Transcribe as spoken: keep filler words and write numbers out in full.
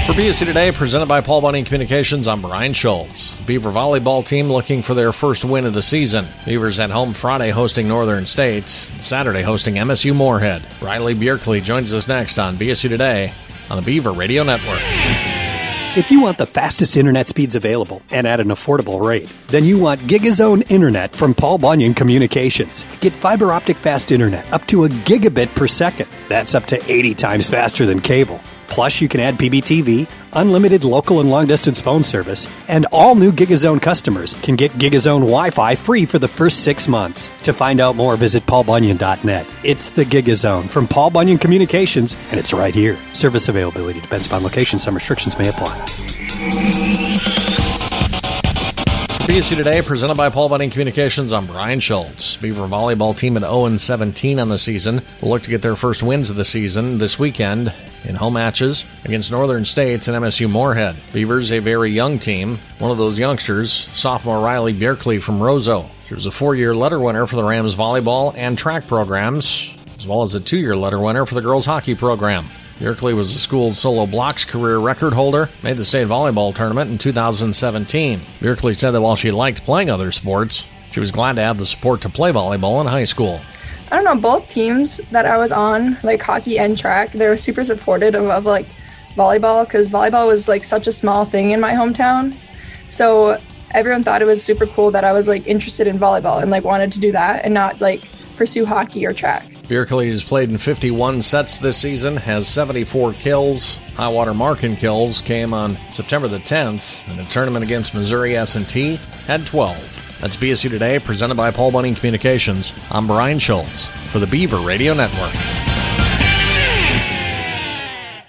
For B S C Today, presented by Paul Bunyan Communications, I'm Brian Schultz. The Beaver volleyball team looking for their first win of the season. Beavers at home Friday hosting Northern State, Saturday hosting M S U Moorhead. Riley Bjerkli joins us next on B S C Today on the Beaver Radio Network. If you want the fastest internet speeds available and at an affordable rate, then you want GigaZone Internet from Paul Bunyan Communications. Get fiber optic fast internet up to a gigabit per second. That's up to eighty times faster than cable. Plus, you can add P B T V, unlimited local and long-distance phone service, and all new GigaZone customers can get GigaZone Wi-Fi free for the first six months. To find out more, visit paul bunyan dot net. It's the GigaZone from Paul Bunyan Communications, and it's right here. Service availability depends upon location. Some restrictions may apply. B S C Today, presented by Paul Bunyan Communications, I'm Brian Schultz. Beaver volleyball team at oh and seventeen on the season will look to get their first wins of the season this weekend in home matches against Northern States and M S U Moorhead. Beavers, a very young team. One of those youngsters, sophomore Riley Bjerkli from Roseau. She was a four-year letter winner for the Rams volleyball and track programs, as well as a two-year letter winner for the girls hockey program. Bjerkli was the school's solo blocks career record holder, made the state volleyball tournament in two thousand seventeen. Bjerkli said that while she liked playing other sports, she was glad to have the support to play volleyball in high school. I don't know, both teams that I was on, like hockey and track, they were super supportive of, of like volleyball, because volleyball was like such a small thing in my hometown. So everyone thought it was super cool that I was like interested in volleyball and like wanted to do that and not like pursue hockey or track. Bjerkli has played in fifty-one sets this season, has seventy-four kills. High water mark in kills came on September the tenth in a tournament against Missouri S and T, had twelve. That's B S U Today, presented by Paul Bunyan Communications. I'm Brian Schultz for the Beaver Radio Network.